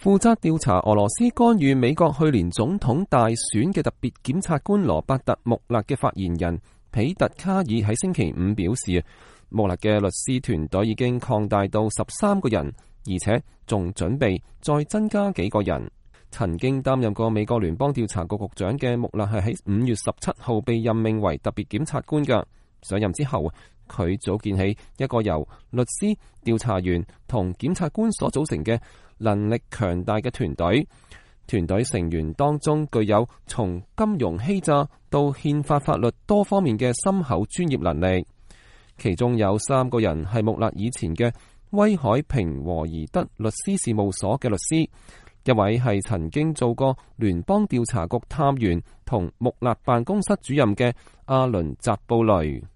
負責調查俄羅斯干預美國去年總統大選嘅特別檢察官羅伯特·穆勒嘅發言人彼特·卡爾喺星期五表示，穆勒嘅律師團隊已經擴大到13個人，而且仲準備再增加幾個人。曾經擔任過美國聯邦調查局局長嘅穆勒係喺5月17號被任命為特別檢察官㗎。上任之後，佢組建起一個由律師、調查員同檢察官所組成嘅能力強大嘅團隊。團隊成員當中具有從金融欺詐到憲法法律多方面嘅深厚專業能力。其中有3個人係穆勒以前嘅威海平和宜德律師事務所嘅律師，一位係曾經做過聯邦調查局探員同穆勒辦公室主任嘅阿倫·扎布雷。